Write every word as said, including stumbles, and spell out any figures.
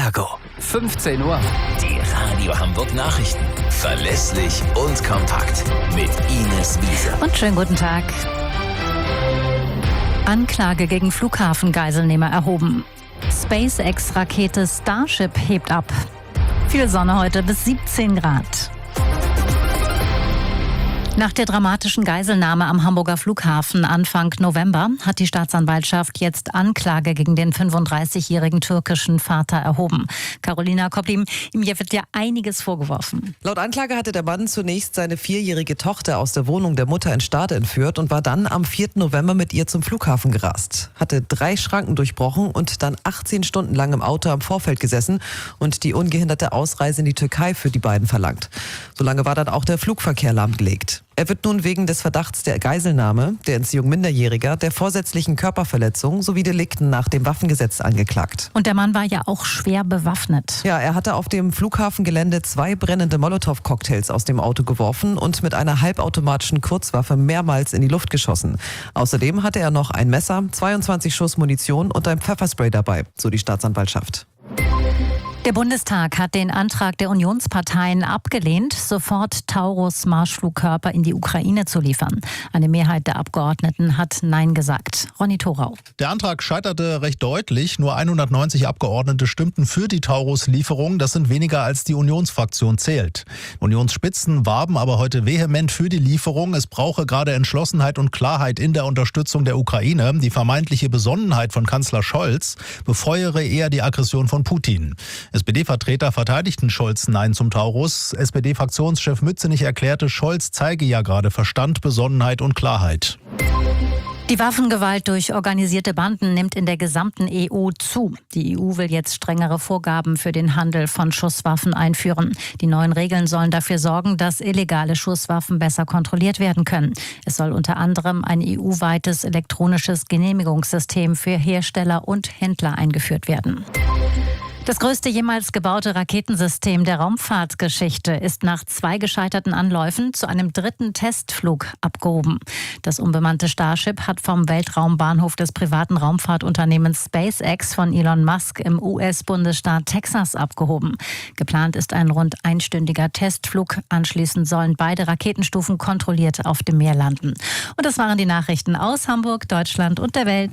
Ergo. fünfzehn Uhr. Die Radio Hamburg Nachrichten. Verlässlich und kompakt. Mit Ines Wiese. Und schönen guten Tag. Anklage gegen Flughafengeiselnehmer erhoben. SpaceX-Rakete Starship hebt ab. Viel Sonne heute bis siebzehn Grad. Nach der dramatischen Geiselnahme am Hamburger Flughafen Anfang November hat die Staatsanwaltschaft jetzt Anklage gegen den fünfunddreißigjährigen türkischen Vater erhoben. Carolina Kopplim, ihm wird ja einiges vorgeworfen. Laut Anklage hatte der Mann zunächst seine vierjährige Tochter aus der Wohnung der Mutter in Stade entführt und war dann am vierten November mit ihr zum Flughafen gerast. Hatte drei Schranken durchbrochen und dann achtzehn Stunden lang im Auto am Vorfeld gesessen und die ungehinderte Ausreise in die Türkei für die beiden verlangt. Solange war dann auch der Flugverkehr lahmgelegt. Er wird nun wegen des Verdachts der Geiselnahme, der Entziehung Minderjähriger, der vorsätzlichen Körperverletzung sowie Delikten nach dem Waffengesetz angeklagt. Und der Mann war ja auch schwer bewaffnet. Ja, er hatte auf dem Flughafengelände zwei brennende Molotow-Cocktails aus dem Auto geworfen und mit einer halbautomatischen Kurzwaffe mehrmals in die Luft geschossen. Außerdem hatte er noch ein Messer, zweiundzwanzig Schuss Munition und ein Pfefferspray dabei, so die Staatsanwaltschaft. Der Bundestag hat den Antrag der Unionsparteien abgelehnt, sofort Taurus-Marschflugkörper in die Ukraine zu liefern. Eine Mehrheit der Abgeordneten hat Nein gesagt. Ronny Thorau. Der Antrag scheiterte recht deutlich. Nur hundertneunzig Abgeordnete stimmten für die Taurus-Lieferung. Das sind weniger, als die Unionsfraktion zählt. Unionsspitzen warben aber heute vehement für die Lieferung. Es brauche gerade Entschlossenheit und Klarheit in der Unterstützung der Ukraine. Die vermeintliche Besonnenheit von Kanzler Scholz befeuere eher die Aggression von Putin. S P D-Vertreter verteidigten Scholz Nein zum Taurus. S P D-Fraktionschef Mützenich erklärte, Scholz zeige ja gerade Verstand, Besonnenheit und Klarheit. Die Waffengewalt durch organisierte Banden nimmt in der gesamten E U zu. Die E U will jetzt strengere Vorgaben für den Handel von Schusswaffen einführen. Die neuen Regeln sollen dafür sorgen, dass illegale Schusswaffen besser kontrolliert werden können. Es soll unter anderem ein E U-weites elektronisches Genehmigungssystem für Hersteller und Händler eingeführt werden. Das größte jemals gebaute Raketensystem der Raumfahrtgeschichte ist nach zwei gescheiterten Anläufen zu einem dritten Testflug abgehoben. Das unbemannte Starship hat vom Weltraumbahnhof des privaten Raumfahrtunternehmens SpaceX von Elon Musk im U S-Bundesstaat Texas abgehoben. Geplant ist ein rund einstündiger Testflug. Anschließend sollen beide Raketenstufen kontrolliert auf dem Meer landen. Und das waren die Nachrichten aus Hamburg, Deutschland und der Welt.